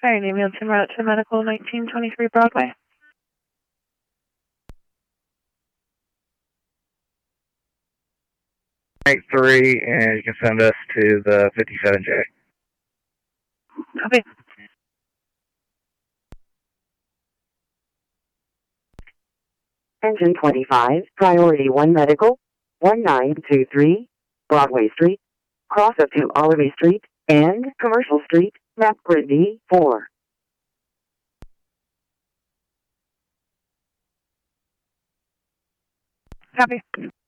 Alright, ambulance en route to medical 1923 Broadway. Make 3, and you can send us to the 57J. Copy. Engine 25, Priority 1 Medical, 1923, Broadway Street, cross of 2 Olivey Street, and Commercial Street, map grid D4. Copy.